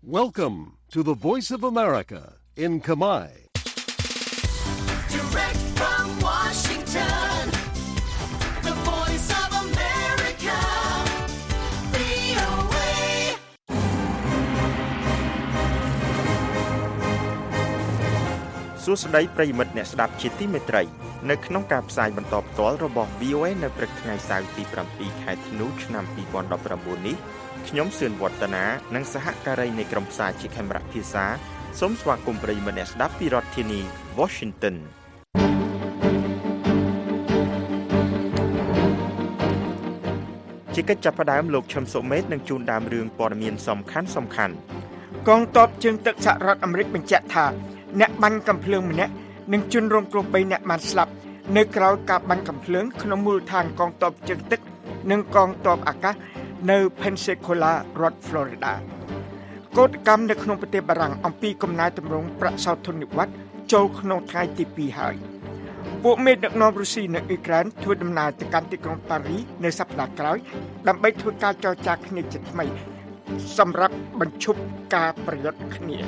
Welcome to the Voice of America in Khmer. Direct from Washington, the Voice of America, VOA. សួស្តីប្រិយមិត្តអ្នកស្ដាប់ជាទីមេត្រីនៅក្នុងការផ្សាយបន្តផ្ទាល់របស់ VOA នៅព្រឹកថ្ងៃសៅរ៍ទី7ខែធ្នូឆ្នាំ2019នេះខ្ញុំសឿនវឌ្ឍនានិងសហការីនៃក្រុមផ្សាយជាខេមរៈភាសាសូមស្វាគមន៍ប្រិយមិត្តអ្នកស្ដាប់ពីរដ្ឋធានី Washington ជាកិច្ចចាប់ផ្ដើមលោកឈឹមសុមេតនឹងជូនដើមរឿងព័ត៌មានសំខាន់កងទ័ពជើងទឹកសហរដ្ឋអាមេរិកបញ្ជាក់ថាអ្នកបាញ់កាំភ្លើងម្នាក់និងជនរងគ្រោះ3នាក់បានស្លាប់នៅក្រៅការបាញ់កាំភ្លើងក្នុងមូលដ្ឋានកងទ័ពជើងទឹកនិងកងទ័ពអាកាសនៅ Pensacola រដ្ឋ Florida កោតកម្មនៅក្នុងប្រទេសបារាំងអំពីកំណែទម្រង់ប្រាក់សោធននិវត្តន៍ចូលក្នុងថ្ងៃទី2ហើយពួកមេដឹកនាំរុស្ស៊ីនិងអ៊ុយក្រែនធ្វើដំណើរទៅកាន់ទីក្រុងប៉ារីនៅសប្តាហ៍ក្រោយដើម្បីធ្វើការចរចាគ្នាជាថ្មីសម្រាប់បញ្ឈប់ការប្រយុទ្ធគ្នា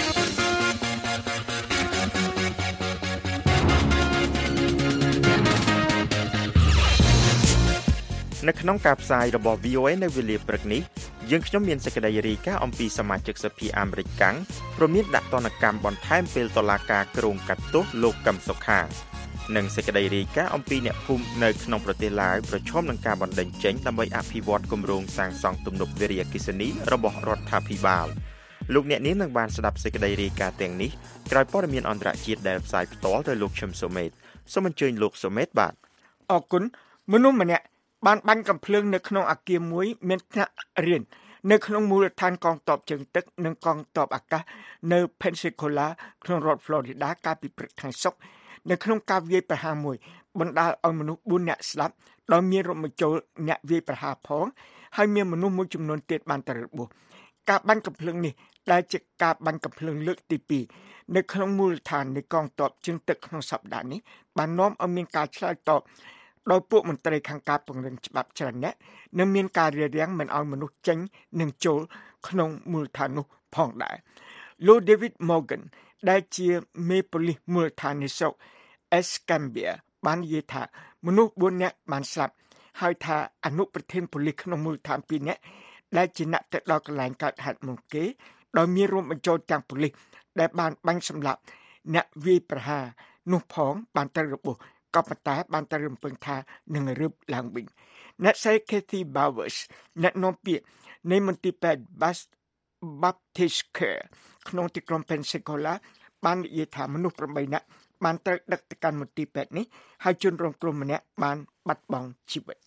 នៅក្នុងការផ្សាយរបស់ VOA នៅវេលាព្រឹកនេះយើងខ្ញុំមានសេចក្តីរាយការណ៍អំពីសមាជិកសភាអាមេរិកកាំងព្រមមានដាក់ទណ្ឌកម្មបន្ថែមពេលតុលាការគ្រងកាត់ទោសលោកកឹមសុខានិងសេចក្តីរាយការណ៍អំពីអ្នកភូមិនៅក្នុងប្រទេសឡាវប្រឈមនឹងការបណ្តេញចេញដើម្បីអភិវឌ្ឍគម្រោងសាងសង់ទំនប់វារីអគ្គិសនីរបស់រដ្ឋាភិបាលលោកអ្នកនាងនឹងបានស្ដាប់សេចក្តីរាយការណ៍ទាំងនេះក្រោយព័ត៌មានអន្តរជាតិដែលផ្សាយផ្ទាល់ដោយលោកឈឹមសុមេតសូមអញ្ជើញលោកសុមេតបាទអរគុណមនុស្សម្នាក់បានបាញ់កាំភ្លើងនៅក្នុងអគារមួយមានថ្នាក់រៀននៅក្នុងមូលដ្ឋានកងទ័ពជើងទឹកនិងកងទ័ពអាកាសនៅ Pensacola ក្នុងរដ្ឋ Florida កាលពីព្រឹកថ្ងៃសុក្រនៅក្នុងការវាយប្រហារមួយបណ្ដាលឲ្យមនុស្ស4នាក់ស្លាប់ដោយមានរំបញ្ចូលអ្នកវាយប្រហារផងហើយមានមនុស្សមួយចំនួនទៀតបានទៅរបួសការបាញ់កាំភ្លើងនេះដែលជាការបាញ់កាំភ្លើងលើកទី2នៅក្នុងមូលដ្ឋាននៃកងទ័ពជើងទឹកក្នុងសប្តាហ៍នេះបាននាំឲ្យមានការឆ្លើយតបដោយពួកមន្ត្រីខាងការពង្រឹងច្បាប់ច្រើនអ្នកនិងមានការរារាំងមិនឲ្យមនុស្សចេញនិងចូលក្នុងមូលដ្ឋាននោះផងដែរលោក David Morgan ដែលជាមេប៉ូលីសមូលដ្ឋាននៃស្រុក Escambia បាននិយាយថាមនុស្ស4នាក់បានស្លាប់ហើយថាអនុប្រធានប៉ូលីសក្នុងមូលដ្ឋាន2នាក់ដែលជាអ្នកទៅដល់កន្លែងកើតហេតុមុនគេដោយមានរួមបញ្ចូលទាំងប៉ូលីសដែលបានបាញ់សម្លាប់អ្នកវាយប្រហារនោះផងបានទៅរបួសក៏ប៉ុន្តែបានទៅរំពឹងថានឹងរឹបឡើងវិញអ្នកស្រី Kathy Bowers អ្នកនាំពាក្យនៃមន្ទីរពេទ្យ Baptist Care ក្នុងទីក្រុង Pensacola បាននិយាយថាមនុស្ស8នាក់បានត្រូវដឹកទៅកាន់មន្ទីរពេទ្យនេះហើយជនរងគ្រោះម្នាក់បានបាត់បង់ជីវិត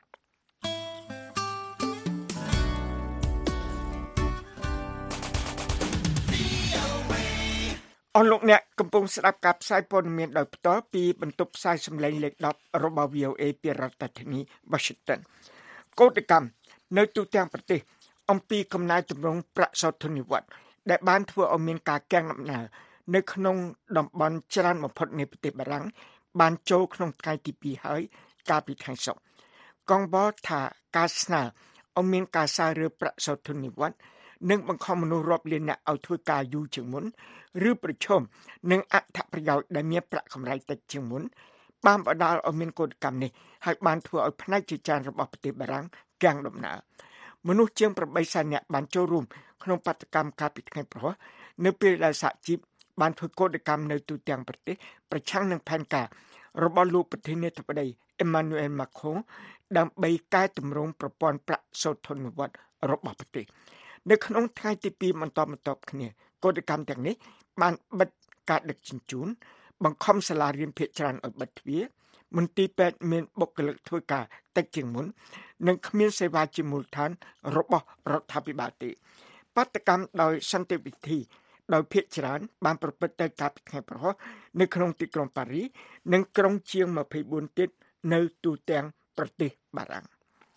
អស់លោកអ្នកកំពុងស្ដាប់ការផ្សាយព័ត៌មានដោយផ្ទាល់ពីបន្ទប់ផ្សាយសម្លេងលេខ10របស់ VOA ពីរដ្ឋធានី Washington កោតកម្មនៅទូទាំងប្រទេសអំពីកំណែទម្រង់ប្រាក់សោធននិវត្តន៍ដែលបានធ្វើឲ្យមានការកៀងដំណើរនៅក្នុងតំបន់ច្រើនបំផុតនៃប្រទេសបារាំងបានចូលក្នុងថ្ងៃទី2ហើយកាលពីថ្ងៃសុក្រកងបលថាការស្នើឲ្យមានការសាររើប្រាក់សោធននិវត្តន៍និងបង្ខំមនុស្សរាប់លានអ្នកឲ្យធ្វើការយូរជាងមុនឬប្រឈមនឹងអត្ថប្រយោជន៍ដែលមានប្រាក់កម្រៃតិចជាងមុនបានបណ្ដាលឲ្យមានកោតកម្មនេះហើយបានធ្វើឲ្យផ្នែកជាច្រើនរបស់ប្រទេសបារាំងកៀងដំណើរមនុស្សជាង800,000នាក់បានចូលរួមក្នុងបាតុកម្មកាលពីថ្ងៃព្រហស្បតិ៍នៅពេលដែលសហជីពបានធ្វើកោតកម្មនៅទូទាំងប្រទេសប្រឆាំងនឹងផែនការរបស់លោកប្រធានាធិបតី Emmanuel Macron ដើម្បីកែតម្រង់ប្រព័ន្ធប្រាក់សោធននិវត្តន៍របស់ប្រទេសនៅក្នុងថ្ងៃទី2បន្តគ្នាកោតកម្មទាំងនេះបានបិទការដឹកជញ្ជូនបង្ខំសាលារៀនភាគច្រើនឲ្យបិទទ្វារមន្ទីរពេទ្យមានបុគ្គលិកធ្វើការតិចជាងមុននិងគ្មានសេវាជាមូលដ្ឋានរបស់រដ្ឋាភិបាលទេបាតុកម្មដោយសន្តិវិធីដោយភាគច្រើនបានប្រព្រឹត្តទៅកាលពីថ្ងៃព្រហស្បតិ៍នៅក្នុងទីក្រុងប៉ារីនិងក្រុងជាង24ទៀតនៅទូទាំងប្រទេសបារាំង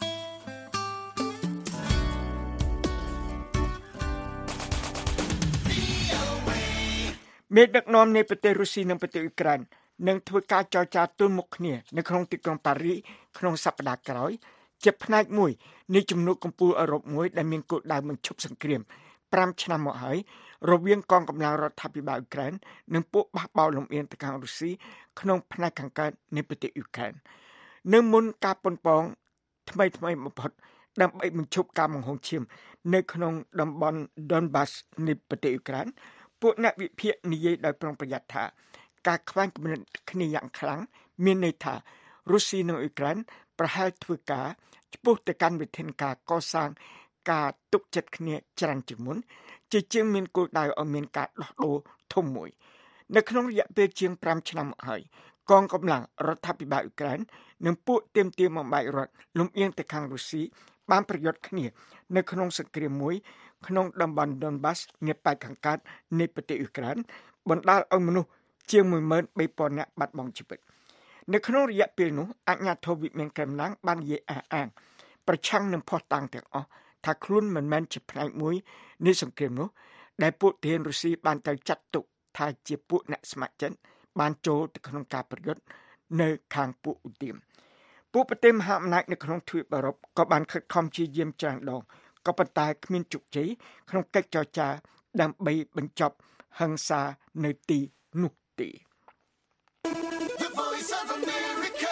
មេដឹកនាំនៃប្រទេសរុស្ស៊ីនិងប្រទេសអ៊ុយក្រែននឹងធ្វើការចរចាទល់មុខគ្នានៅក្នុងទីក្រុងប៉ារីក្នុងសប្តាហ៍ក្រោយជាផ្នែកមួយនៃជំនួបកំពូលអឺរ៉ុបមួយដែលមានគោលដៅបញ្ឈប់សង្គ្រាម 5ឆ្នាំមកហើយរវាងកងកម្លាំងរដ្ឋាភិបាលអ៊ុក្រែននិងពួកបះបោរលំអៀងទៅខាងរុស្ស៊ីក្នុងផ្នែកខាងកើតនៃប្រទេសអ៊ុក្រែននៅមុនការប៉ុនប៉ងថ្មីបំផុតដើម្បីបញ្ឈប់ការបង្ហូរឈាមនៅក្នុងតំបន់ Donbas នៃប្រទេសអ៊ុក្រែនពួកអ្នកវិភាគនិយាយដោយប្រុងប្រយ័ត្នថាការខ្វែងគំនិតគ្នាយ៉ាងខ្លាំងមានន័យថារុស្ស៊ីនិងអ៊ុក្រែនប្រហែលធ្វើការឆ្ពោះទៅកាន់វិធានការកសាងការទុកចិត្តគ្នាច្រើនជាងមុនជាងមានគោលដៅឲ្យមានការដោះដូរធំមួយនៅក្នុងរយៈពេលជាង5ឆ្នាំមកហើយកងកម្លាំងរដ្ឋាភិបាលអ៊ុក្រែននិងពួកទាមទារបំបែករដ្ឋលំអៀងទៅខាងរុស្ស៊ីបានប្រយុទ្ធគ្នានៅក្នុងសង្គ្រាមមួយក្នុងតំបន់ Donbas នៃប៉ែកខាងកើតនៃប្រទេសអ៊ុក្រែនបណ្ដាលឲ្យមនុស្សជាង 13,000 នាក់បាត់បង់ជីវិតនៅក្នុងរយៈពេលនោះអាជ្ញាធរវិមានក្រែមឡាំងបាននិយាយអះអាងប្រឆាំងនឹងភស្តុតាងទាំងអស់ថាខ្លួនមិនមែនជាផ្នែកមួយនៃសង្គ្រាមនោះដែលពួកទាហានរុស្ស៊ីបានទៅចាត់ទុកថាជាពួកអ្នកស្ម័គ្រចិត្តបានចូលទៅក្នុងការប្រយុទ្ធនៅខាងពួកឧទាមពួកប្រទេសមហាអំណាចនៅក្នុងទ្វីបអឺរ៉ុបក៏បានខិតខំព្យាយាមច្រើនដងក៏ប៉ុន្តែគ្មានជោគជ័យក្នុងកិច្ចចរចាដើម្បីបញ្ចប់ហិង្សានៅទីនោះទេ The Voice of America,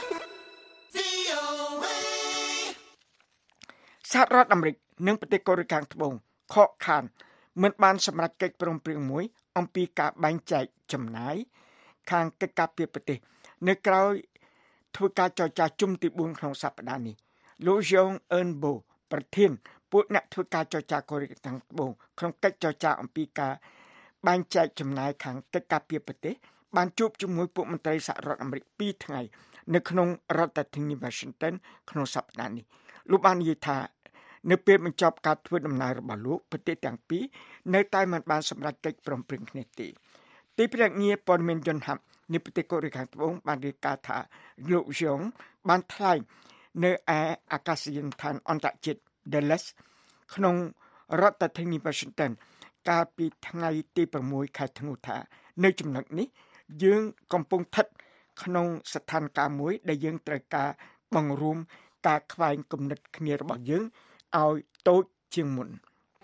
VOA. សហរដ្ឋអាមេរិកនិងប្រទេសកូរ៉េខាងត្បូងខកខានមិនបានសម្រេចកិច្ចព្រមព្រៀងមួយអំពីការបែងចែកចំណាយខាងកិច្ចការពារប្រទេសនៅក្រៅធ្វើការចរចាជុំទី4ក្នុងសប្តាហ៍នេះលោកយងអឺនបូប្រធានពួកអ្នកធ្វើការចរចាកូរ៉េខាងត្បូងក្នុងកិច្ចចរចាអំពីការបែងចែកចំណាយខាងកិច្ចការពារប្រទេសបានជួបជាមួយពួកមន្ត្រីសហរដ្ឋអាមេរិក2ថ្ងៃនៅក្នុងរដ្ឋធានី Washington ក្នុងសប្តាហ៍នេះលោកបាននិយាយថានៅពេលបញ្ចប់ការធ្វើដំណើររបស់លោកប្រទេសទាំងពីរនៅតែមិនបានសម្រេចកិច្ចព្រមព្រៀងគ្នាទេទីភ្នាក់ងារព័ត៌មានយន្តហ័ព្ទនៃប្រទេសកូរ៉េខាងត្បូងបានរាយការណ៍ថាលោកយងបានថ្លែងនៅឯអាកាសយានដ្ឋានអន្តរជាតិ Dulles ក្នុងរដ្ឋធានី Washington កាលពីថ្ងៃទី6ខែធ្នូថានៅចំណុចនេះយើងកំពុងស្ថិតក្នុងស្ថានភាពមួយដែលយើងត្រូវការបង្រួមការខ្វែងគំនិតគ្នារបស់យើងឲ្យតូចជាងមុន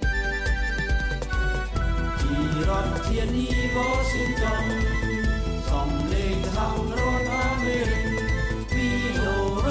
ពីរដ្ឋធានី Washington សំឡេងខាងរដ្ឋអាមេរិក VOA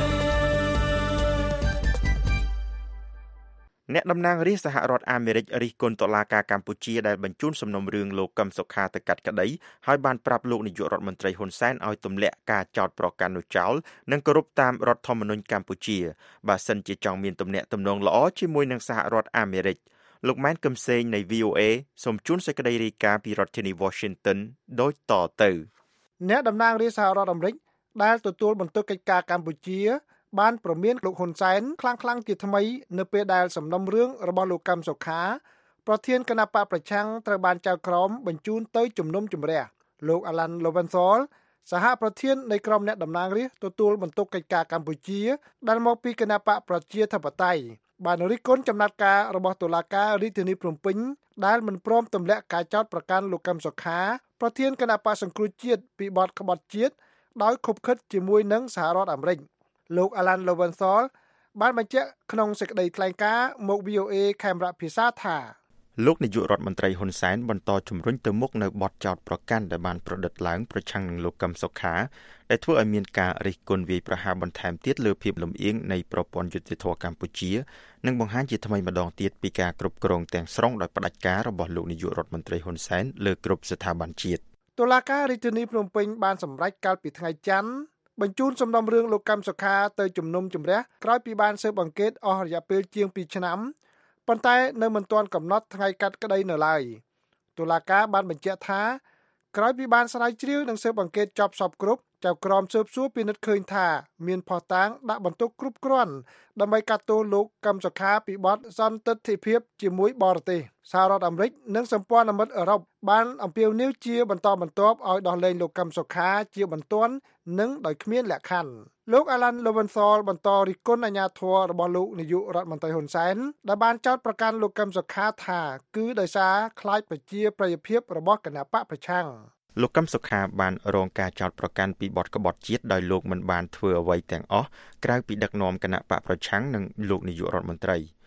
អ្នកតំណាងរាស្ត្រសហរដ្ឋអាមេរិករិះគន់តុលាការកម្ពុជាដែលបញ្ជូនសំណុំរឿងលោកកឹមសុខាទៅកាត់ក្តីហើយបានប្រាប់លោកនាយករដ្ឋមន្ត្រីហ៊ុនសែនឲ្យទម្លាក់ការចោទប្រកាន់នោះចោលនិងគោរពតាមរដ្ឋធម្មនុញ្ញកម្ពុជាបើសិនជាចង់មានទំនាក់ទំនងល្អជាមួយនឹងសហរដ្ឋអាមេរិកលោកម៉ែនកឹមសេងនៃ VOA សូមជូនសេចក្តីរាយការណ៍ពីរដ្ឋធានី Washington ដូចតទៅអ្នកតំណាងរាស្ត្រសហរដ្ឋអាមេរិកដែលទទួលបន្ទុកកិច្ចការកម្ពុជាបានប្រមានលោកហ៊ុនសែនខ្លាំងជាថ្មីនៅពេលដែលសំណុំរឿងរបស់លោកកឹមសុខាប្រធានគណៈបកប្រឆាំងត្រូវបានចៅក្រមបញ្ជូនទៅជំនុំជម្រះលោក Alan Lowenthal សហប្រធាននៃក្រុមអ្នកតំណាងរាស្ត្រទទួលបន្ទុកកិច្ចការកម្ពុជាដែលមកពីគណៈបកប្រជាធិបតេយ្យបានរិះគន់ចំណាត់ការរបស់តុលាការរាជធានីភ្នំពេញដែលមិនព្រមទម្លាក់ការចោទប្រកាន់លោកកឹមសុខាប្រធានគណៈបកសង្គ្រោះជាតិពីបទក្បត់ជាតិដោយខុបខិតជាមួយនឹងសហរដ្ឋអាមេរិកលោក Alan Lowenthal បានបញ្ជាក់ក្នុងសេចក្តីថ្លែងការណ៍មក VOA ខេមរៈភាសាថាលោកនាយករដ្ឋមន្ត្រីហ៊ុនសែនបន្តជំរុញទៅមុខនៅបទចោទប្រកាន់ដែលបានប្រឌិតឡើងប្រឆាំងនឹងលោកកឹមសុខាដែលធ្វើឲ្យមានការរិះគន់វាយប្រហារបន្ថែមទៀតលើភាពលំអៀងនៃប្រព័ន្ធយុត្តិធម៌កម្ពុជានិងបង្ហាញជាថ្មីម្ដងទៀតពីការគ្រប់គ្រងទាំងស្រុងដោយផ្ដាច់ការរបស់លោកនាយករដ្ឋមន្ត្រីហ៊ុនសែនលើគ្រប់ស្ថាប័នជាតិតុលាការរាជធានីភ្នំពេញបានសម្រេចកាលពីថ្ងៃច័ន្ទបញ្ជូនសំណុំរឿងលោកកឹមសុខាទៅជំនុំជម្រះក្រោយពីបានស៊ើបអង្កេតអស់រយៈពេលជាង2ឆ្នាំប៉ុន្តែនៅមិនទាន់កំណត់ថ្ងៃកាត់ក្តីនៅឡើយតុលាការបានបញ្ជាក់ថាក្រោយពីបានស្រាវជ្រាវនិងស៊ើបអង្កេតចប់សពគ្រប់ចៅក្រមស៊ើបសួរពិនិត្យឃើញថាមានភស្តុតាងដាក់បន្ទុកគ្រប់គ្រាន់ដើម្បីកាត់ទោសលោកកឹមសុខាពីបទសន្តិទ្ធិភាពជាមួយបរទេសសហរដ្ឋអាមេរិកនិងសម្ព័ន្ធមិត្តអឺរ៉ុបបានអំពាវនាវជាបន្តបន្ទាប់ឲ្យដោះលែងលោកកឹមសុខាជាបន្ទាន់និងដោយគ្មានលក្ខខណ្ឌលោក Alan Lowenthal បន្តរិះគន់អាជ្ញាធររបស់លោកនាយករដ្ឋមន្ត្រីហ៊ុនសែនដែលបានចោទប្រកាន់លោកកឹមសុខាថាគឺដោយសារខ្លាចប្រជាប្រិយភាពរបស់គណបកប្រឆាំងលោកកឹមសុខាបានរងការចោទប្រកាន់ពីបទក្បត់ជាតិដោយលោកមិនបានធ្វើអ្វីទាំងអស់ក្រៅពីដឹកនាំគណៈបកប្រឆាំងនិងលោកនាយករដ្ឋមន្ត្រី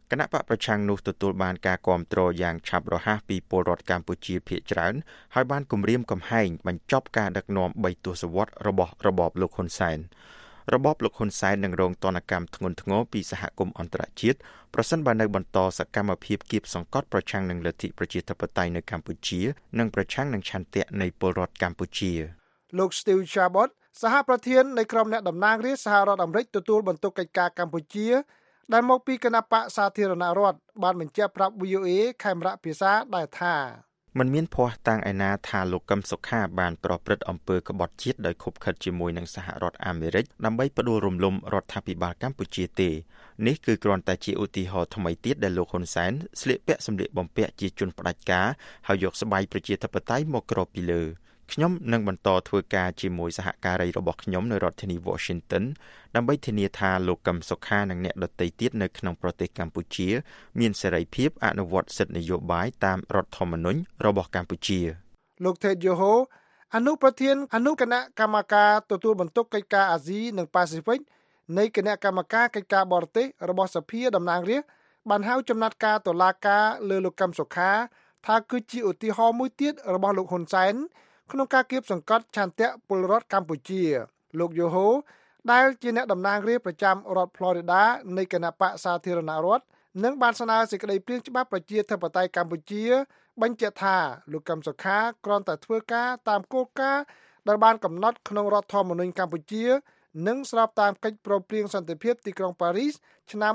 គណៈបកប្រឆាំងនោះទទួលបានការគាំទ្រយ៉ាងឆាប់រហ័សពីពលរដ្ឋកម្ពុជាភាគច្រើនហើយបានគម្រាមកំហែងបញ្ចប់ការដឹកនាំ3ទសវត្សរ៍របស់របបលោកហ៊ុនសែនរបបលោកហ៊ុនសែននឹងរងទណ្ឌកម្មធ្ងន់ធ្ងរពីសហគមន៍អន្តរជាតិប្រសិនបើនៅបន្តសកម្មភាពគៀបសង្កត់ប្រឆាំងនឹងលទ្ធិប្រជាធិបតេយ្យនៅកម្ពុជានិងប្រឆាំងនឹងឆន្ទៈនៃពលរដ្ឋកម្ពុជាលោក Steve Chabot សហប្រធាននៃក្រុមអ្នកតំណាងរាស្ត្រសហរដ្ឋអាមេរិកទទួលបន្ទុកកិច្ចការកម្ពុជាដែលមកពីគណៈបកសាធារណរដ្ឋបានបញ្ជាក់ប្រាប់ VOA ខេមរៈភាសាដែលថាมันមានភ័ស្តុតាងឯណាថាលោកកឹមសុខាបានប្រព្រឹត្តអំពើក្បត់ជាតិដោយខុបខិតជាមួយនឹងសហរដ្ឋអាមេរិកដើម្បីផ្ដួលរំលំរដ្ឋាភិបាលកម្ពុជាទេនេះគឺគ្រាន់តែជាឧទាហរណ៍ថ្មីទៀតដែលលោកហ៊ុនសែនស្លៀកពាក់សម្លៀកបំពាក់ជាជនផ្ដាច់ការហើយយកស្បៃប្រជាធិបតេយ្យមកគ្របពីលើខ្ញុំនឹងបន្តធ្វើការជាមួយសហការីរបស់ខ្ញុំនៅរដ្ឋធានី Washington ដើម្បីធានាថាលោកកឹមសុខានិងអ្នកដទៃទៀតនៅក្នុងប្រទេសកម្ពុជាមានសេរីភាពអនុវត្តសិទ្ធិនយោបាយតាមរដ្ឋធម្មនុញ្ញរបស់កម្ពុជាលោក Ted Yoho អនុប្រធានអនុគណៈកម្មការទទួលបន្ទុកកិច្ចការអាស៊ីនិងប៉ាស៊ីហ្វិកនៃគណៈកម្មការកិច្ចការបរទេសរបស់សភាតំណាងរាស្ត្របានហៅចំណាត់ការតុលាការលើលោកកឹមសុខាថាគឺជាឧទាហរណ៍មួយទៀតរបស់លោកហ៊ុនសែនក្នុងការគៀបសង្កត់ឆន្ទៈពលរដ្ឋកម្ពុជាលោកយូហូដែលជាអ្នកតំណាងរាស្ត្រប្រចាំរដ្ឋ Florida នៃគណៈបកសាធារណរដ្ឋនិងបានស្នើសេចក្តីព្រាងច្បាប់ប្រជាធិបតេយ្យកម្ពុជាបញ្ជាក់ថាលោកកឹមសុខាគ្រាន់តែធ្វើការតាមគោលការណ៍ដែលបានកំណត់ក្នុងរដ្ឋធម្មនុញ្ញកម្ពុជានិងស្របតាមកិច្ចព្រមព្រៀងសន្តិភាពទីក្រុងប៉ារីសឆ្នាំ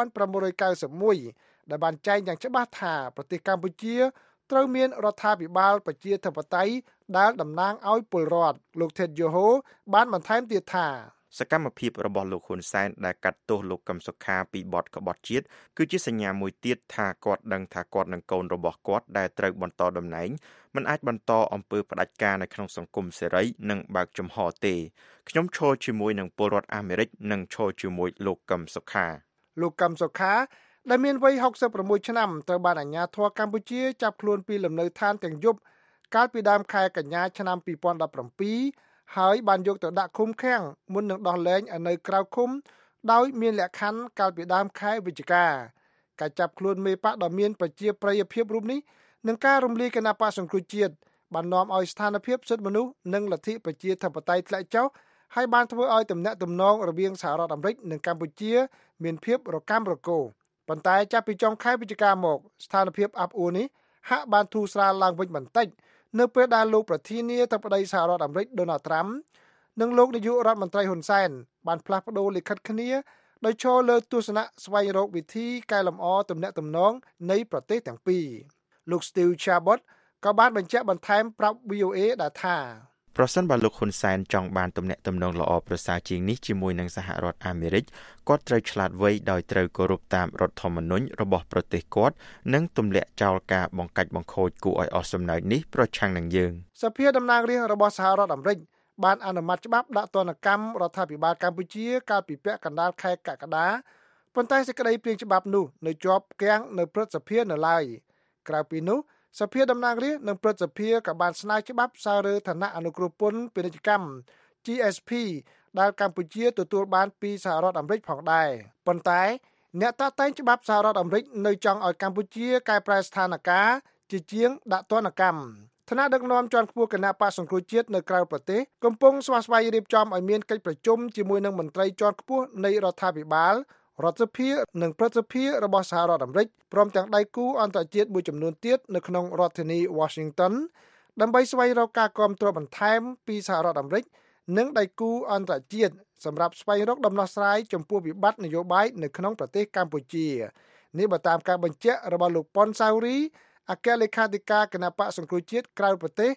1991ដែលបានចែងយ៉ាងច្បាស់ថាប្រទេសកម្ពុជាត្រូវមានរដ្ឋាភិបាលប្រជាធិបតេយ្យដែលតំណាងឲ្យពលរដ្ឋលោក Ted Yoho បានបន្ថែមទៀតថាសកម្មភាពរបស់លោកហ៊ុនសែនដែលកាត់ទោសលោកកឹមសុខាពីបទក្បត់ជាតិគឺជាសញ្ញាមួយទៀតថាគាត់ដឹងថាគាត់និងកូនរបស់គាត់ដែលត្រូវបន្តតំណែងមិនអាចបន្តអំពើផ្ដាច់ការនៅក្នុងសង្គមសេរីនិងបើកចំហទេខ្ញុំឈរជាមួយនឹងពលរដ្ឋអាមេរិកនិងឈរជាមួយលោកកឹមសុខាលោកកឹមសុខាដែលមានវ័យ66ឆ្នាំត្រូវបានអាជ្ញាធរកម្ពុជាចាប់ខ្លួនពីលំនៅឋានទាំងយប់កាលពីដើមខែកញ្ញាឆ្នាំ2017ហើយបានយកទៅដាក់ឃុំឃាំងមុននឹងដោះលែងនៅក្រៅឃុំដោយមានលក្ខខណ្ឌកាលពីដើមខែវិច្ឆិកាការចាប់ខ្លួនមេបកដ៏មានប្រជាប្រិយភាពរូបនេះនិងការរំលាយគណៈបក្សសង្គ្រោះជាតិបាននាំឲ្យស្ថានភាពសិទ្ធិមនុស្សនិងលទ្ធិប្រជាធិបតេយ្យធ្លាក់ចុះហើយបានធ្វើឲ្យទំនាក់ទំនងរវាងសហរដ្ឋអាមេរិកនិងកម្ពុជាមានភាពរកាំរកូរប៉ុន្តែចាប់ពីចុងខែវិច្ឆិកាមកស្ថានភាពអាប់អួរនេះហាក់បានធូរស្រាលឡើងវិញបន្តិចនៅពេលដែលលោកប្រធានាធិបតីសហរដ្ឋអាមេរិក Donald Trump និងលោកនាយករដ្ឋមន្ត្រីហ៊ុនសែនបានផ្លាស់ប្តូរលិខិតគ្នាដោយឈរលើទស្សនៈស្វែងរកវិធីកែលម្អទំនាក់ទំនងនៃប្រទេសទាំងពីរលោក Steve Chabot ក៏បានបញ្ជាក់បន្ថែមប្រាប់ VOA ដែលថាប្រសិនបើលោកហ៊ុនសែនចង់បានទំនាក់ទំនងល្អប្រសើរជាងនេះជាមួយនឹងសហរដ្ឋអាមេរិកគាត់ត្រូវឆ្លាតវៃដោយត្រូវគោរពតាមរដ្ឋធម្មនុញ្ញរបស់ប្រទេសគាត់និងទម្លាក់ចោលការបង្កាច់បង្ខូចគួរឲ្យអស់សំណើចនេះប្រឆាំងនឹងយើងសភាតំណាងរាស្ត្ររបស់សហរដ្ឋអាមេរិកបានអនុម័តច្បាប់ដាក់ទណ្ឌកម្មរដ្ឋាភិបាលកម្ពុជាកាលពីពាក់កណ្ដាលខែកក្កដាប៉ុន្តែសេចក្តីព្រាងច្បាប់នោះនៅជាប់គាំងនៅព្រឹទ្ធសភានៅឡើយក្រៅពីនោះសភាតំណាងរាស្ត្រនិងព្រឹទ្ធសភាក៏បានស្នើច្បាប់សាររើឋានៈអនុគ្រោះពន្ធពាណិជ្ជកម្ម GSP ដែលកម្ពុជាទទួលបានពីសហរដ្ឋអាមេរិកផងដែរប៉ុន្តែអ្នកតាក់តែងច្បាប់សហរដ្ឋអាមេរិកនៅចង់ឲ្យកម្ពុជាកែប្រែស្ថានភាពជាជាងដាក់ទណ្ឌកម្មថ្នាក់ដឹកនាំជាន់ខ្ពស់គណៈបក្សសង្គ្រោះជាតិនៅក្រៅប្រទេសកំពុងស្វាស្វែងរៀបចំឲ្យមានកិច្ចប្រជុំជាមួយនឹងមន្ត្រីជាន់ខ្ពស់នៃរដ្ឋាភិបាលរដ្ឋសភានិងព្រឹទ្ធសភារបស់សហរដ្ឋអាមេរិកព្រមទាំងដៃគូអន្តរជាតិមួយចំនួនទៀតនៅក្នុងរដ្ឋធានី Washington ដើម្បីស្វែងរកការគាំទ្របន្ថែមពីសហរដ្ឋអាមេរិកនិងដៃគូអន្តរជាតិសម្រាប់ស្វែងរកដំណោះស្រាយចំពោះវិបត្តិនយោបាយនៅក្នុងប្រទេសកម្ពុជានេះបើតាមការបញ្ជាក់របស់លោកប៉ុនសាវរីអគ្គលេខាធិការគណៈបក្សសង្គ្រោះជាតិក្រៅប្រទេស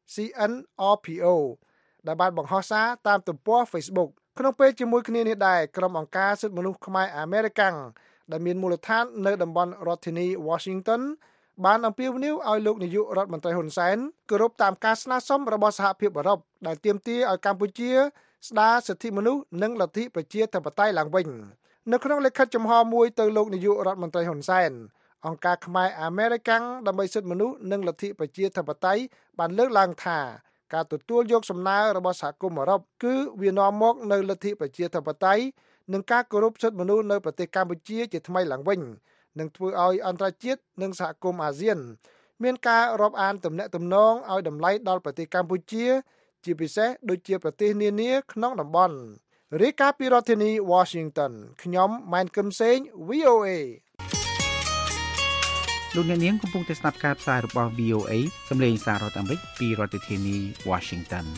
CNRPO ដែលបានបង្ហោះសារតាមទំព័រ Facebook ក្នុងពេលជាមួយគ្នានេះដែរក្រុមអង្គការសិទ្ធិមនុស្សខ្មែរអាមេរិកាំងដែលមានមូលដ្ឋាននៅតំបន់រដ្ឋធានី Washington បានអំពាវនាវឲ្យលោកនាយករដ្ឋមន្ត្រីហ៊ុនសែនគោរពតាមការស្នើសុំរបស់សហភាពអឺរ៉ុបដែលទាមទារឲ្យកម្ពុជាស្ដារសិទ្ធិមនុស្សនិងលទ្ធិប្រជាធិបតេយ្យឡើងវិញនៅក្នុងលិខិតចំហមួយទៅលោកនាយករដ្ឋមន្ត្រីហ៊ុនសែនអង្គការខ្មែរអាមេរិកាំងដើម្បីសិទ្ធិមនុស្សនិងលទ្ធិប្រជាធិបតេយ្យបានលើកឡើងថាការទទួលយកសំណើរបស់សហគមន៍អឺរ៉ុបគឺវានាំមកនៅលទ្ធិប្រជាធិបតេយ្យនិងការគោរពសិទ្ធិមនុស្សនៅប្រទេសកម្ពុជាជាថ្មីឡើងវិញនឹងធ្វើឲ្យអន្តរជាតិនិងសហគមន៍អាស៊ានមានការរាប់អានទំនាក់ទំនងឲ្យតម្លៃដល់ប្រទេសកម្ពុជាជាពិសេសដូចជាប្រទេសនានាក្នុងតំបន់រាយការណ៍ពីរដ្ឋធានី Washington ខ្ញុំម៉ែនកឹមសេង VOA លោកអ្នកនាងកំពុងតែស្ដាប់ការផ្សាយរបស់ VOA សម្លេងសាររដ្ឋអាមេរិកពីរដ្ឋធានី Washington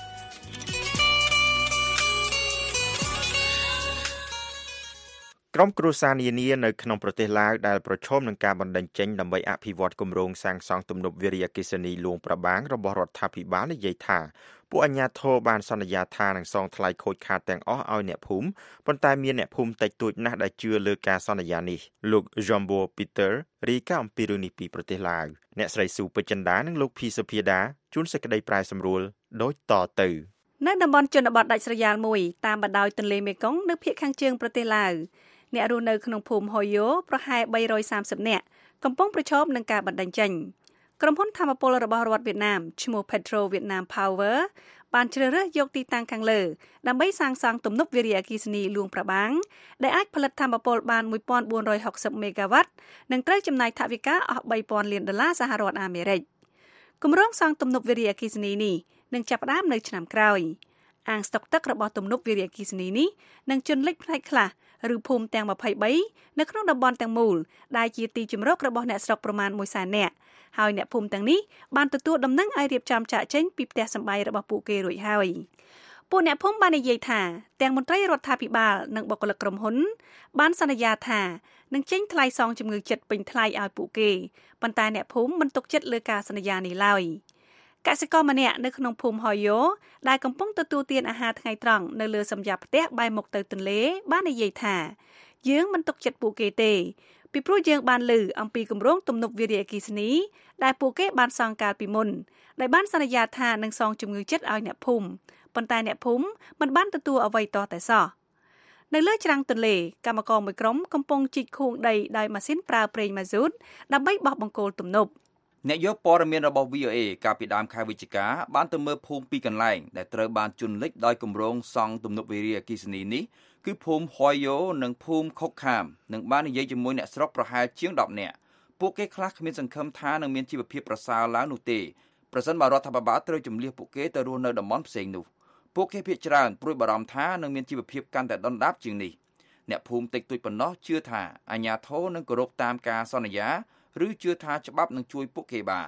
ក្រុមគ្រួសារនានានៅក្នុងប្រទេសឡាវដែលប្រឈមនឹងការបណ្តេញចេញដើម្បីអភិវឌ្ឍគម្រោងសាងសង់ទំនប់វារីអគ្គិសនីលួងប្របាងរបស់រដ្ឋាភិបាលនិយាយថាពួកអាជ្ញាធរបានសន្យាថានឹងសងថ្លៃខូចខាតទាំងអស់ឲ្យអ្នកភូមិប៉ុន្តែមានអ្នកភូមិតិចតួចណាស់ដែលជឿលើការសន្យានេះលោក Jumbo Peter រីកាអំពីរឿងនេះពីប្រទេសឡាវអ្នកស្រីស៊ូពេជ្រចិន្តានិងលោកភីសុភាដាជួនសេចក្តីប្រែសម្រួលដូចតទៅនៅតំបន់ជនបទដាច់ស្រយាលមួយតាមបណ្ដោយទន្លេមេគង្គនៅភាគខាងជើងប្រទេសឡាវអ្នករស់នៅក្នុងភូមិហូយ៉ូប្រហែល330នាក់កំពុងប្រឈមនឹងការបណ្តេញចេញក្រុមហ៊ុនថាមពលរបស់រដ្ឋវៀតណាមឈ្មោះ Petro Vietnam Power បានជ្រើសរើសយកទីតាំងខាងលើដើម្បីសាងសង់ទំនប់វារីអគ្គិសនីលួងប្របាំងដែលអាចផលិតថាមពលបាន1460មេហ្គាវ៉ាត់និងត្រូវចំណាយថវិកាអស់$3000លានសហរដ្ឋអាមេរិកគម្រោងសាងទំនប់វារីអគ្គិសនីនេះនឹងចាប់ផ្ដើមនៅឆ្នាំក្រោយអាងស្តុកទឹករបស់ទំនប់វារីអគ្គិសនីនេះនឹងជន់លិចផ្នែកខ្លះឬភូមិទាំង23នៅក្នុងតំបន់ទាំងមូលដែលជាទីជម្រករបស់អ្នកស្រុកប្រមាណ100,000នាក់ហើយអ្នកភូមិទាំងនេះបានទទួលដំណឹងឲ្យរៀបចំចាក់ចេញពីផ្ទះសម្បែងរបស់ពួកគេរួចហើយពួកអ្នកភូមិបាននិយាយថាទាំងមន្ត្រីរដ្ឋាភិបាលនិងបុគ្គលិកក្រុមហ៊ុនបានសន្យាថានឹងចេញថ្លៃសងជំងឺចិត្តពេញថ្លៃឲ្យពួកគេប៉ុន្តែអ្នកភូមិមិនទុកចិត្តលើការសន្យានេះឡើយកសិករម្នាក់នៅក្នុងភូមិហូយ៉ូដែលកំពុងទទួលទានអាហារថ្ងៃត្រង់នៅលើសម្យ៉ាផ្ទះបែរមុខទៅទន្លេបាននិយាយថាយើងមិនទុកចិត្តពួកគេទេពីព្រោះយើងបានឮអំពីគម្រោងទំនប់វារីអគ្គិសនីដែលពួកគេបានសង់កាលពីមុនដែលបានសន្យាថានឹងសងជំងឺចិត្តឲ្យអ្នកភូមិប៉ុន្តែអ្នកភូមិមិនបានទទួលអ្វីតតែសោះនៅលើច្រាំងទន្លេកម្មករមួយក្រុមកំពុងជីកខួងដីដោយម៉ាស៊ីនប្រើប្រេងម៉ាស៊ូតដើម្បីបោះបង្គោលទំនប់អ្នកយកព័ត៌មានរបស់ VOA កាលពីដើមខែវិច្ឆិកាបានទៅមើលភូមិពីរកន្លែងដែលត្រូវបានជន់លិចដោយគម្រោងសង់ទំនប់វារីអគ្គិសនីនេះគឺភូមិហួយយ៉ូនិងភូមិខុកខាមនិងបាននិយាយជាមួយអ្នកស្រុកប្រហែលជាង10នាក់ពួកគេខ្លះគ្មានសង្ឃឹមថានឹងមានជីវភាពប្រសើរឡើងនោះទេប្រសិនបើរដ្ឋាភិបាលត្រូវជម្លៀសពួកគេទៅរស់នៅតំបន់ផ្សេងនោះពួកគេភាគច្រើនព្រួយបារម្ភថានឹងមានជីវភាពកាន់តែដុនដាបជាងនេះអ្នកភូមិតិចតួចប៉ុណ្ណោះជឿថាអាជ្ញាធរនឹងគោរពតាមការសន្យាឬជឿថាច្បាប់នឹងជួយពួកគេបាន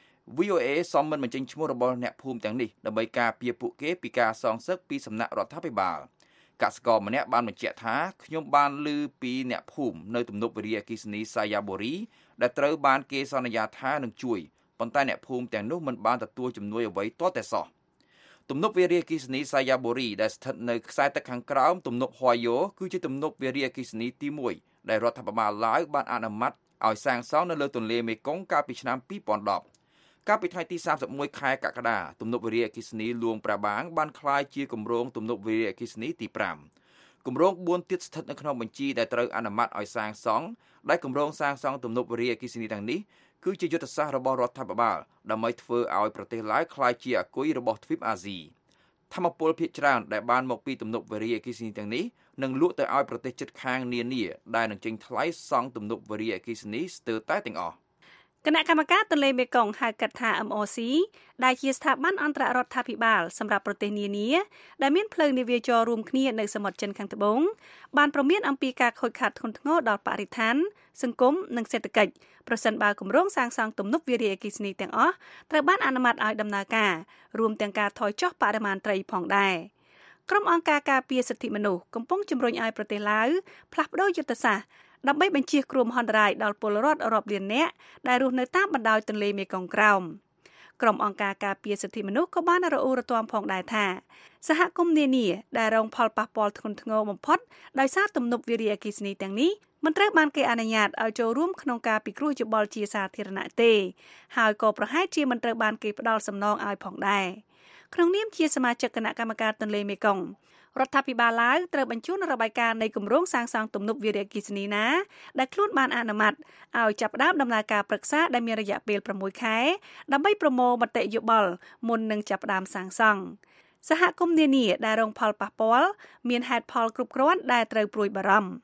VOA សមមិនបញ្ចេញឈ្មោះរបស់អ្នកភូមិទាំងនេះដើម្បីការពារពួកគេពីការសងសឹកពីសំណាក់រដ្ឋាភិបាលកសិករម្នាក់បានបញ្ជាក់ថាខ្ញុំបានឮពីអ្នកភូមិនៅទំនប់វារីអគ្គិសនីសាយ៉ាបូរីដែលត្រូវបានគេសន្យាថានឹងជួយប៉ុន្តែអ្នកភូមិទាំងនោះមិនបានទទួលជំនួយអ្វីទាល់តែសោះទំនប់វារីអគ្គិសនីសាយ៉ាបូរីដែលស្ថិតនៅខ្សែទឹកខាងក្រោមទំនប់ហួយយ៉ូគឺជាទំនប់វារីអគ្គិសនីទី1ដែលរដ្ឋាភិបាលឡាវបានអនុម័តឲ្យសាងសង់នៅលើទន្លេមេគង្គកាលពីឆ្នាំ2010កាលពីថ្ងៃទី31ខែកក្កដាទំនប់វារីអគ្គិសនីលួងប្របាងបានក្លាយជាគម្រោងទំនប់វារីអគ្គិសនីទី5គម្រោង4ទៀតស្ថិតនៅក្នុងបញ្ជីដែលត្រូវអនុម័តឲ្យសាងសង់ដែលគម្រោងសាងសង់ទំនប់វារីអគ្គិសនីទាំងនេះគឺជាយុទ្ធសាស្ត្ររបស់រដ្ឋាភិបាលដើម្បីធ្វើឲ្យប្រទេសឡាវក្លាយជាអាគុយរបស់ទ្វីបអាស៊ីថាមពលភាគច្រើនដែលបានមកពីទំនប់វារីអគ្គិសនីទាំងនេះនឹងលក់ទៅឲ្យប្រទេសជិតខាងនានាដែលនឹងចេញថ្លៃសង់ទំនប់វារីអគ្គិសនីស្ទើរតែទាំងអស់គណៈកម្មការទន្លេមេគង្គហៅកាត់ថា MOC ដែលជាស្ថាប័នអន្តររដ្ឋាភិបាលសម្រាប់ប្រទេសនានាដែលមានភ្លើងនាវាចររួមគ្នានៅសមុទ្រចិនខាងត្បូងបានប្រមានអំពីការខូចខាតធ្ងន់ធ្ងរដល់បរិស្ថានសង្គមនិងសេដ្ឋកិច្ចប្រសិនបើគម្រោងសាងសង់ទំនប់វារីអគ្គិសនីទាំងអស់ត្រូវបានអនុម័តឲ្យដំណើរការរួមទាំងការថយចុះបរិមាណត្រីផងដែរក្រុមអង្គការការពារសិទ្ធិមនុស្សកំពុងជំរុញឲ្យប្រទេសឡាវផ្លាស់ប្តូរយុទ្ធសាស្ត្រដើម្បីបញ្ជៀសគ្រោះមហន្តរាយដល់ពលរដ្ឋរាប់លាននាក់ដែលរស់នៅតាមបណ្ដោយទន្លេមេគង្គក្រោមក្រុមអង្គការការពារសិទ្ធិមនុស្សក៏បានរអ៊ូរទាំផងដែរថាសហគមន៍នានាដែលរងផលប៉ះពាល់ធ្ងន់ធ្ងរបំផុតដោយសារទំនប់វារីអគ្គិសនីទាំងនេះមិនត្រូវបានគេអនុញ្ញាតឲ្យចូលរួមក្នុងការពិគ្រោះយោបល់ជាសាធារណៈទេហើយក៏ប្រហែលជាមិនត្រូវបានគេផ្ដល់សំណងឲ្យផងដែរក្នុងនាមជាសមាជិកគណៈកម្មការទន្លេមេគង្គរដ្ឋាភិបាលឡាវត្រូវបញ្ជូនរបាយការណ៍នៃគម្រោងសាងសង់ទំនប់វារីអគ្គិសនីណាដែលខ្លួនបានអនុម័តឲ្យចាប់ផ្ដើមដំណើរការប្រឹក្សាដែលមានរយៈពេល6ខែដើម្បីប្រមូលមតិយោបល់មុននឹងចាប់ផ្ដើមសាងសង់សហគមន៍នានាដែលរងផលប៉ះពាល់មានហេតុផលគ្រប់គ្រាន់ដែលត្រូវព្រួយបារម្ភ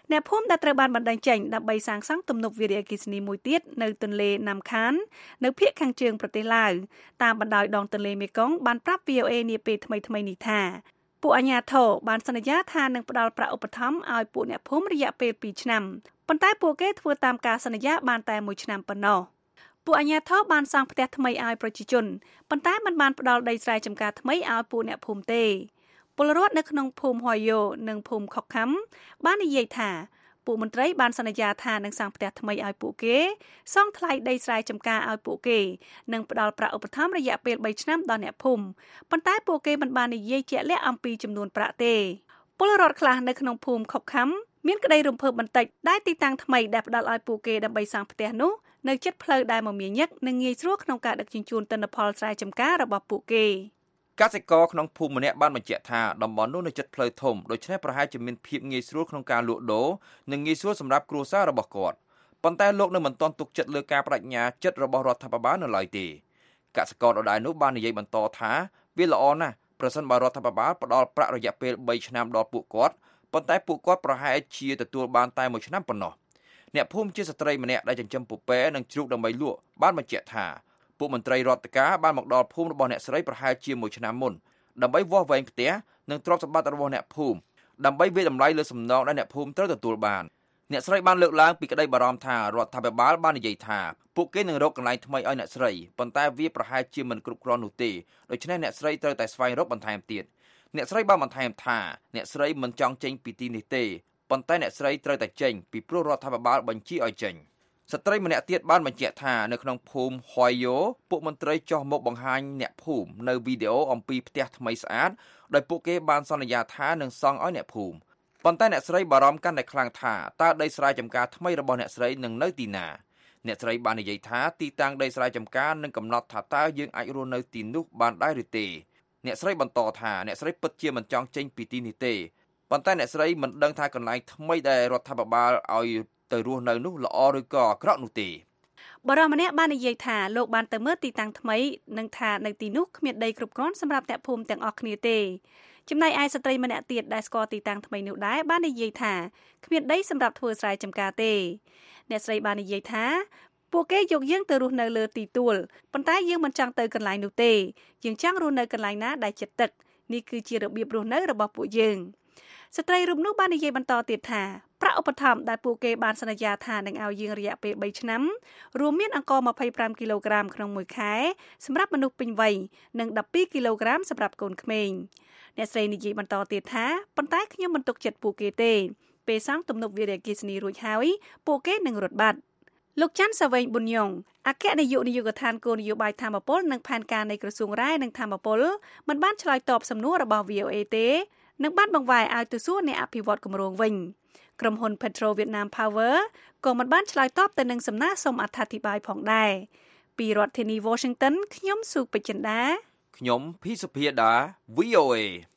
អ្នកភូមិដែលត្រូវបានបណ្តេញចេញដើម្បីសាងសង់ទំនប់វារីអគ្គិសនីមួយទៀតនៅទន្លេណាំខាននៅភាគខាងជើងប្រទេសឡាវតាមបណ្ដោយដងទន្លេមេគង្គបានប្រាប់ VOA នាពេលថ្មីៗនេះថាពួកអាជ្ញាធរបានសន្យាថានឹងផ្តល់ប្រាក់ឧបត្ថម្ភឲ្យពួកអ្នកភូមិរយៈពេល2ឆ្នាំប៉ុន្តែពួកគេធ្វើតាមការសន្យាបានតែ1ឆ្នាំប៉ុណ្ណោះពួកអាជ្ញាធរបានសាងផ្ទះថ្មីឲ្យប្រជាជនប៉ុន្តែមិនបានផ្តល់ដីស្រែចម្ការថ្មីឲ្យពួកអ្នកភូមិទេពលរដ្ឋនៅក្នុងភូមិហយយោនិងភូមិខុកខំបាននិយាយថាពួកមន្ត្រីបានសន្យាថានឹងសាងផ្ទះថ្មីឲ្យពួកគេសង់ថ្លៃដីស្រែចម្ការឲ្យពួកគេនិងផ្ដល់ប្រាក់ឧបត្ថម្ភរយៈពេល3ឆ្នាំដល់អ្នកភូមិប៉ុន្តែពួកគេមិនបាននិយាយជាក់លាក់អំពីចំនួនប្រាក់ទេពលរដ្ឋខ្លះនៅក្នុងភូមិខុកខំមានក្តីរំភើបបន្តិចដែលទីតាំងថ្មីដែលផ្ដល់ឲ្យពួកគេដើម្បីសាងផ្ទះនោះនៅជិតផ្លូវដែលមមាញឹកនិងងាយស្រួលក្នុងការដឹកជញ្ជូនទិន្នផលស្រែចម្ការរបស់ពួកគេកសិករក្នុងភូមិម្នាក់បានបញ្ជាក់ថាតំបន់នោះនៅជិតផ្លូវធំដូច្នេះប្រហែលជាមានភាពងាយស្រួលក្នុងការលក់ដូរនិងងាយស្រួលសម្រាប់គ្រួសាររបស់គាត់ប៉ុន្តែលោកនៅមិនទាន់ទុកចិត្តលើការបដិញ្ញាចិត្តរបស់រដ្ឋាភិបាលនៅឡើយទេកសិករដដែលនោះបាននិយាយបន្តថាវាល្អណាស់ប្រសិនបើរដ្ឋាភិបាលផ្ដល់ប្រាក់រយៈពេល3ឆ្នាំដល់ពួកគាត់ប៉ុន្តែពួកគាត់ប្រហែលជាទទួលបានតែ1ឆ្នាំប៉ុណ្ណោះអ្នកភូមិជាស្ត្រីម្នាក់ដែលចិញ្ចឹមពពែនិងជ្រូកដើម្បីលក់បានបញ្ជាក់ថាពួកមន្ត្រីរដ្ឋការបានមកដល់ភូមិរបស់អ្នកស្រីប្រហែលជា1ឆ្នាំមុនដើម្បីវាស់វែងផ្ទះនិងទ្រព្យសម្បត្តិរបស់អ្នកភូមិដើម្បីវាយតម្លៃលើសំណងដែលអ្នកភូមិត្រូវទទួលបានអ្នកស្រីបានលើកឡើងពីក្តីបារម្ភថារដ្ឋាភិបាលបាននិយាយថាពួកគេនឹងរកកន្លែងថ្មីឲ្យអ្នកស្រីប៉ុន្តែវាប្រហែលជាមិនគ្រប់គ្រាន់នោះទេដូច្នេះអ្នកស្រីត្រូវតែស្វែងរកបន្ថែមទៀតអ្នកស្រីបានបន្ថែមថាអ្នកស្រីមិនចង់ចេញពីទីនេះទេប៉ុន្តែអ្នកស្រីត្រូវតែចេញពីព្រោះរដ្ឋាភិបាលបញ្ជាឲ្យចេញស្ត្រីម្នាក់ទៀតបានបញ្ជាក់ថានៅក្នុងភូមិហយយោពួកមន្ត្រីចោះមកបង្ហាញអ្នកភូមិនៅវីដេអូអំពីផ្ទះថ្មីស្អាតដោយពួកគេបានសន្យាថានឹងសង់ឲ្យអ្នកភូមិប៉ុន្តែអ្នកស្រីបារម្ភកាន់តែខ្លាំងថាតើដីស្រែចម្ការថ្មីរបស់អ្នកស្រីនឹងនៅទីណាអ្នកស្រីបាននិយាយថាទីតាំងដីស្រែចម្ការនឹងកំណត់ថាតើយើងអាចរស់នៅទីនោះបានដែរឬទេអ្នកស្រីបន្តថាអ្នកស្រីពិតជាមិនចង់ចេញពីទីនេះទេប៉ុន្តែអ្នកស្រីមិនដឹងថាកន្លែងថ្មីដែលរដ្ឋាភិបាលឲ្យទៅរស់នៅនោះល្អឬក៏អាក្រក់នោះទេបរិមម្នាក់បាននិយាយថាលោកបានទៅមើលទីតាំងថ្មីនិងថានៅទីនោះគ្មានដីគ្រប់គ្រាន់សម្រាប់អ្នកភូមិទាំងអស់គ្នាទេចំណែកឯស្ត្រីម្នាក់ទៀតដែលស្គាល់ទីតាំងថ្មីនោះដែរបាននិយាយថាគ្មានដីសម្រាប់ធ្វើស្រែចម្ការទេអ្នកស្រីបាននិយាយថាពួកគេយកយើងទៅរស់នៅលើទីទួលប៉ុន្តែយើងមិនចង់ទៅកន្លែងនោះទេយើងចង់រស់នៅកន្លែងណាដែលជិតទឹកនេះគឺជារបៀបរស់នៅរបស់ពួកយើងស្ត្រីរូបនោះបាននិយាយបន្តទៀតថាប្រាក់ឧបត្ថម្ភដែលពួកគេបានសន្យាថានឹងឲ្យយើងរយៈពេល3ឆ្នាំរួមមានអង្ករ25គីឡូក្រាមក្នុងមួយខែសម្រាប់មនុស្សពេញវ័យនិង12គីឡូក្រាមសម្រាប់កូនក្មេងអ្នកស្រីនិយាយបន្តទៀតថាប៉ុន្តែខ្ញុំមិនទុកចិត្តពួកគេទេពេលសាងទំនប់វារីអគ្គិសនីរួចហើយពួកគេនឹងរត់បាត់លោកច័ន្ទសាវែងប៊ុនយ៉ុងអគ្គនាយកនាយកដ្ឋានគោលនយោបាយធម្មពលនិងផែនការនៃក្រសួងរាយនិងធម្មពលមិនបានឆ្លើយតបសំណួររបស់ VOA ទេនឹងបានបង្វែរឲ្យទៅសួរអ្នកអភិវឌ្ឍគម្រោងវិញក្រុមហ៊ុន Petro Vietnam Power ក៏មិនបានឆ្លើយតបទៅនឹងសំណើសុំអត្ថាធិប្បាយផងដែរពីរដ្ឋធានី Washington ខ្ញុំស៊ូពេជ្រចិន្តាខ្ញុំភីសុភាដា VOA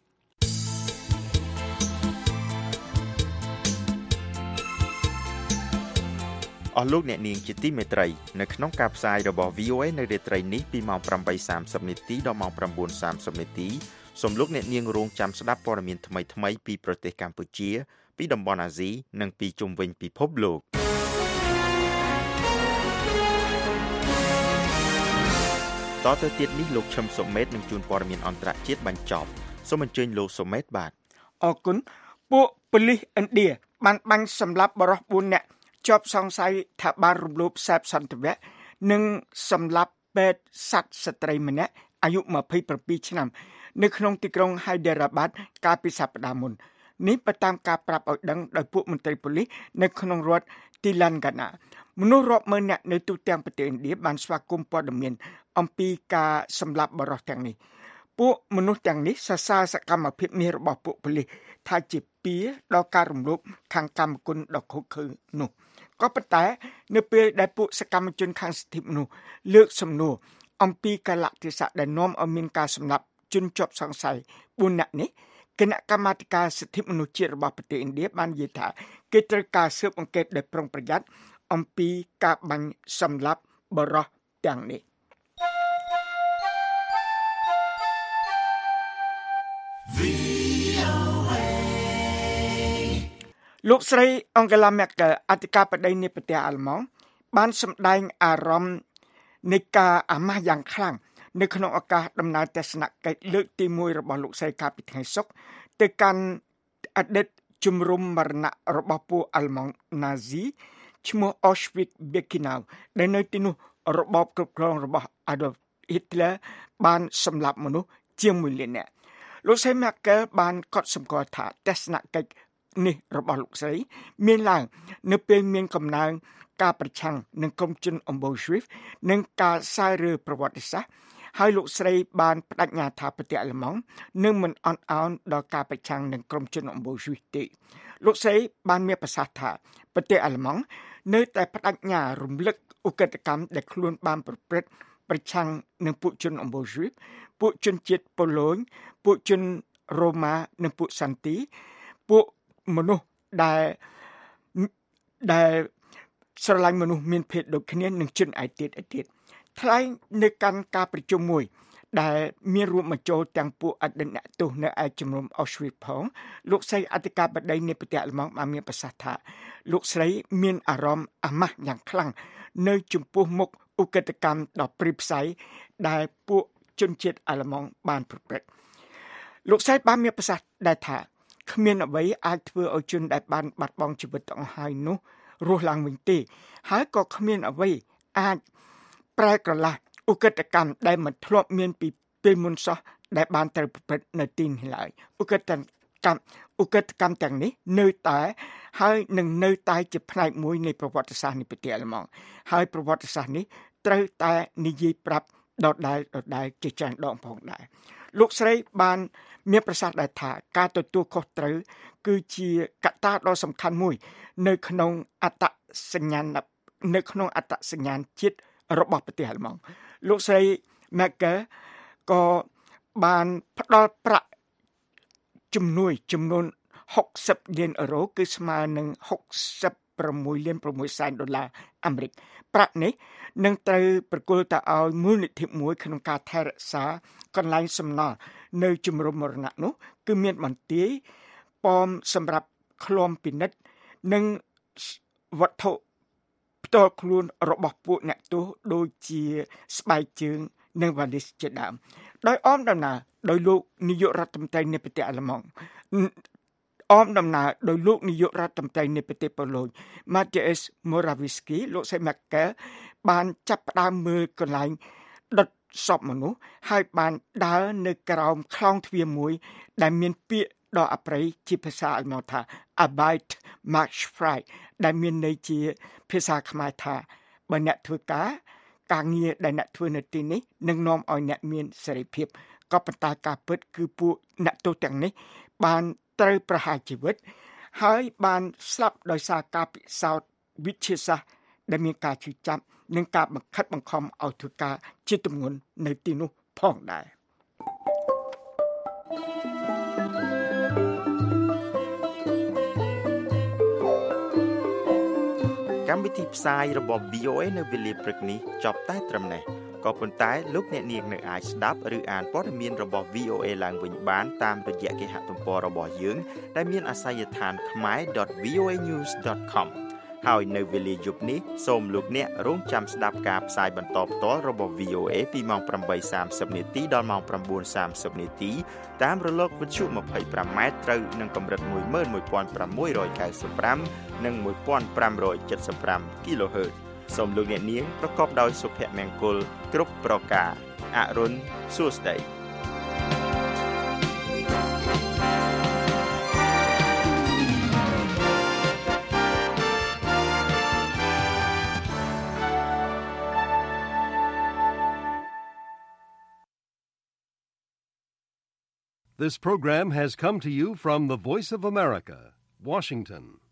អស់លោកអ្នកនាងជាទីមេត្រីនៅក្នុងការផ្សាយរបស់ VOA នៅរាត្រីនេះពីម៉ោង 8:30 នាទីដល់ម៉ោង 9:30 នាទីសូមលោកអ្នកនាងរងចាំស្ដាប់ព័ត៌មានថ្មីៗពីប្រទេសកម្ពុជាពីតំបន់អាស៊ីនិងពីជុំវិញពិភពលោកតទៅទៀតនេះលោកឈឹមសុមេតនឹងជួនព័ត៌មានអន្តរជាតិបញ្ចប់សូមអញ្ជើញលោកសុមេតបាទអរគុណពួកប៉ូលីសឥណ្ឌាបានបាញ់សម្លាប់បរិសុទ្ធ4នាក់ជាប់សង្ស័យថាបានរំលោភសេពសន្តិវៈនិងសម្លាប់ពេទ្យសត្វស្ត្រីម្នាក់អាយុ27ឆ្នាំនៅក្នុងទីក្រុង Hyderabad កាលពីសប្តាហ៍មុននេះបើតាមការប្រាប់ឲ្យដឹងដោយពួកមន្ត្រីប៉ូលីសនៅក្នុងរដ្ឋ Telangana មនុស្សរាប់ម៉ឺននាក់នៅទូទាំងប្រទេសឥណ្ឌាបានស្វាគមន៍ព័ត៌មានអំពីការសម្លាប់បរិសុទ្ធទាំងនេះពួកមនុស្សទាំងនេះសរសើរសកម្មភាពនេះរបស់ពួកប៉ូលីសថាជាពៀដល់ការរំលោភខាងកម្មគុណដ៏ឃោរឃៅនោះក៏ប៉ុន្តែនៅពេលដែលពួកសកម្មជនខាងសិទ្ធិមនុស្សលើកសំណួរអំពីកាលៈទេសៈដែលនាំឲ្យមានការសម្លាប់ជនជាប់សង្ស័យ4នាក់នេះគណៈកម្មាធិការសិទ្ធិមនុស្សជាតិរបស់ប្រទេសឥណ្ឌាបាននិយាយថាគេត្រូវការស៊ើបអង្កេតដោយប្រុងប្រយ័ត្នអំពីការបាញ់សម្លាប់បរិសុទ្ធទាំងនេះលោកស្រី Angela Merkel អធិការបតីនៃប្រទេសអាល្លឺម៉ង់បានសម្ដែងអារម្មណ៍នៃការអាម៉ាស់យ៉ាងខ្លាំងនៅក្នុងឱកាសដំណើរទស្សនកិច្ចលើកទី1របស់លោកស្រីកាលពីថ្ងៃសុក្រទៅកាន់អតីតជំរំមរណៈរបស់ពួកអាល្លឺម៉ង់ណាស៊ីឈ្មោះ Auschwitz-Birkenau ដែលនៅទីនោះរបបគ្រប់គ្រងរបស់ Adolf Hitler បានសម្លាប់មនុស្សជាង1លាននាក់លោកស្រី Merkel បានកត់សម្គាល់ថាទស្សនកិច្ចនេះរបស់លោកស្រីមានឡើងនៅពេលមានកំណើនការប្រឆាំងនឹងក្រុមជនអំបូរ Swift និងការសាយរើប្រវត្តិសាស្ត្រហើយលោកស្រីបានបដិញ្ញាថាប្រទេសអាល្លឺម៉ង់នឹងមិនអន់ឱនដល់ការប្រឆាំងនឹងក្រុមជនអំបូរ Swift ទេលោកស្រីបានមានប្រសាសន៍ថាប្រទេសអាល្លឺម៉ង់នៅតែបដិញ្ញារំលឹកឧក្រិដ្ឋកម្មដែលខ្លួនបានប្រព្រឹត្តប្រឆាំងនឹងពួកជនអំបូរ Swift ពួកជនជាតិប៉ូឡូញពួកជនរ៉ូម៉ានិងពួកសាន់ទីពួកមនុស្សដែលស្រឡាញ់មនុស្សមានភេទដូចគ្នានឹងជនឯទៀតថ្លែងនៅកាន់ការប្រជុំមួយដែលមានរួមបញ្ចូលទាំងពួកអតីតអ្នកទោសនៅឯជំរំ Auschwitz ផងលោកស្រីអធិការបតីនៃប្រទេសអាល្លឺម៉ង់បានមានប្រសាសន៍ថាលោកស្រីមានអារម្មណ៍អាម៉ាស់យ៉ាងខ្លាំងនៅចំពោះមុខឧក្រិដ្ឋកម្មដ៏ព្រាយផ្សៃដែលពួកជនជាតិអាល្លឺម៉ង់បានប្រព្រឹត្តលោកស្រីបានមានប្រសាសន៍ដែរថាគ្មានអ្វីអាចធ្វើឲ្យជនដែលបានបាត់បង់ជីវិតទាំងអស់ហើយនោះរស់ឡើងវិញទេហើយក៏គ្មានអ្វីអាចប្រែក្រឡាស់ឧក្រិដ្ឋកម្មដែលមិនធ្លាប់មានពីពេលមុនសោះដែលបានត្រូវប្រព្រឹត្តនៅទីនេះឡើយឧក្រិដ្ឋកម្មទាំងនេះនៅតែជាផ្នែកមួយនៃប្រវត្តិសាស្ត្រនៃប្រទេសអាល្លឺម៉ង់ហើយប្រវត្តិសាស្ត្រនេះត្រូវតែនិយាយប្រាប់ដដែលជាច្រើនដងផងដែរលោកស្រីបានមានប្រសាសន៍ដែរថាការទទួលខុសត្រូវគឺជាកត្តាដ៏សំខាន់មួយនៅក្នុងអត្តសញ្ញាណជាតិរបស់ប្រទេសអាល្លឺម៉ង់លោកស្រី Merkel ក៏បានផ្ដល់ប្រាក់ជំនួយចំនួន60លានអឺរ៉ូគឺស្មើនឹង$66.6 លានអាមេរិកប្រាក់នេះនឹងត្រូវប្រគល់ទៅឲ្យមូលនិធិមួយក្នុងការថែរក្សាកន្លែងសំណល់នៅជំរំមរណៈនោះគឺមានបន្ទាយប៉មសម្រាប់ឃ្លាំពិនិត្យនិងវត្ថុផ្ទាល់ខ្លួនរបស់ពួកអ្នកទោសដូចជាស្បែកជើងនិងវ៉ាលីសជាដើមដោយអមដំណើរដោយលោកនាយករដ្ឋមន្ត្រីនៃប្រទេសអាល្លឺម៉ង់ដោយលោកនាយករដ្ឋមន្ត្រីនៃប្រទេសប៉ូឡូញ Mateusz Morawiecki លោកស្រី Merkel បានចាប់ផ្ដើមមើលកន្លែងដុតសពមនុស្សហើយបានដើរនៅក្រោមខ្លោងទ្វារមួយដែលមានពាក្យដ៏អប្រិយជាភាសាអាល្លឺម៉ង់ថា Arbeit macht frei ដែលមានន័យជាភាសាខ្មែរថាបើអ្នកធ្វើការងារដែលអ្នកធ្វើនៅទីនេះនឹងនាំឲ្យអ្នកមានសេរីភាពក៏ប៉ុន្តែការពិតគឺពួកអ្នកទោសទាំងនេះបានត្រូវប្រហារជីវិតហើយបានស្លាប់ដោយសារការពិសោធន៍វិទ្យាសាស្ត្រដែលមានការឈឺចាប់និងការបង្ខិតបង្ខំឲ្យធ្វើការជាទម្ងន់នៅទីនោះផងដែរកម្មវិធីផ្សាយរបស់ VOA នៅវេលាព្រឹកនេះចប់តែត្រឹមនេះក៏ប៉ុន្តែលោកអ្នកនាងនៅអាចស្ដាប់ឬអានព័ត៌មានរបស់ VOA ឡើងវិញបានតាមរយៈគេហទំព័ររបស់យើងដែលមានអាសយដ្ឋាន khmer.voanews.com ហើយនៅវេលាយប់នេះសូមលោកអ្នករងចាំស្ដាប់ការផ្សាយបន្តផ្ទាល់របស់ VOA ពីម៉ោង 8:30 នាទីដល់ម៉ោង 9:30 នាទីតាមរលកវិទ្យុ 25 ម៉ែត្រត្រូវនឹងកម្រិត 11695 និង 1575 kHz សូមលោកអ្នកនាងប្រកបដោយសុភមង្គលគ្រប់ប្រការអរុនសួស្តី This program has come to you from the Voice of America, Washington.